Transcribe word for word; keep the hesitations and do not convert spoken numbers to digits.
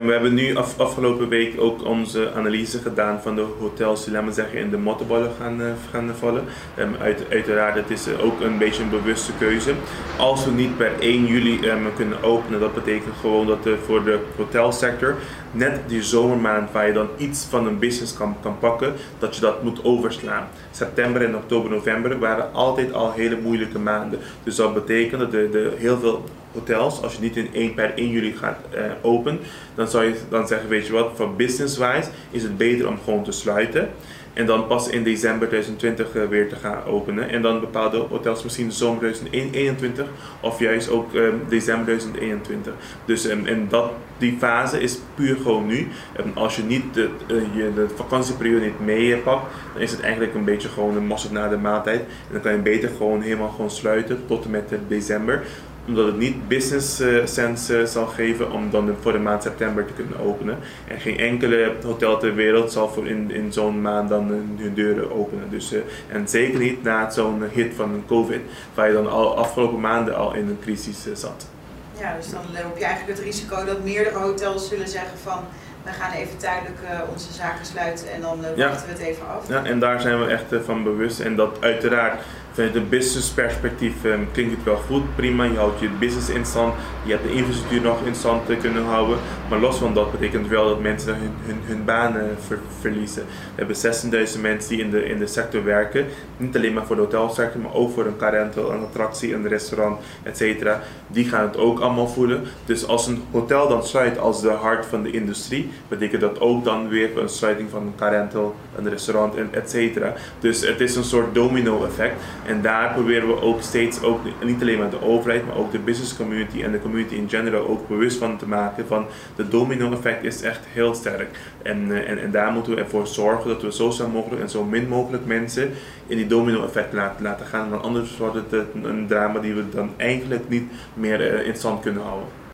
We hebben nu af, afgelopen week ook onze analyse gedaan van de hotels die, laten we zeggen, in de mottenballen gaan, uh, gaan vallen. Um, uit, uiteraard, het is uh, ook een beetje een bewuste keuze. Als we niet per één juli um, kunnen openen, dat betekent gewoon dat uh, voor de hotelsector net die zomermaand waar je dan iets van een business kan, kan pakken, dat je dat moet overslaan. September en oktober, november waren altijd al hele moeilijke maanden. Dus dat betekent dat de, de heel veel hotels, als je niet in één per één juli gaat uh, open, dan zou je dan zeggen, weet je wat, voor business-wise is het beter om gewoon te sluiten. En dan pas in december tweeduizend twintig uh, weer te gaan openen. En dan bepaalde hotels misschien de zomer tweeduizend eenentwintig of juist ook um, december tweeduizend eenentwintig. Dus um, en dat, die fase is puur gewoon nu. Um, als je niet de, uh, je de vakantieperiode niet meepakt, dan is het eigenlijk een beetje gewoon een mosterd na de maaltijd. En dan kan je beter gewoon helemaal gewoon sluiten tot en met uh, december. Omdat het niet business uh, sense uh, zal geven om dan voor de maand september te kunnen openen. En geen enkele hotel ter wereld zal voor in, in zo'n maand dan uh, hun deuren openen. Dus, uh, en zeker niet na zo'n hit van COVID, waar je dan al afgelopen maanden al in een crisis uh, zat. Ja, dus dan loop je eigenlijk het risico dat meerdere hotels zullen zeggen van we gaan even tijdelijk uh, onze zaken sluiten en dan uh, ja. wachten we het even af. Ja, en daar zijn we echt uh, van bewust. En dat uiteraard vanuit een business perspectief um, klinkt het wel goed, prima, je houdt je business in stand, je hebt de infrastructuur nog in stand uh, kunnen houden, maar los van dat betekent wel dat mensen hun, hun, hun banen ver, verliezen. We hebben zestienduizend mensen die in de, in de sector werken, niet alleen maar voor de hotelsector, maar ook voor een car rental, een attractie, een restaurant, et cetera. Die gaan het ook allemaal voelen. Dus als een hotel dan sluit als de hart van de industrie, betekent dat ook dan weer een sluiting van een car rental, een restaurant, et cetera. Dus het is een soort domino effect. En daar proberen we ook steeds, ook niet alleen maar de overheid, maar ook de business community en de community in general ook bewust van te maken van de domino effect is echt heel sterk. En, en, en daar moeten we ervoor zorgen dat we zo snel mogelijk en zo min mogelijk mensen in die domino effect laten, laten gaan. Want anders wordt het een drama die we dan eigenlijk niet meer in stand kunnen houden.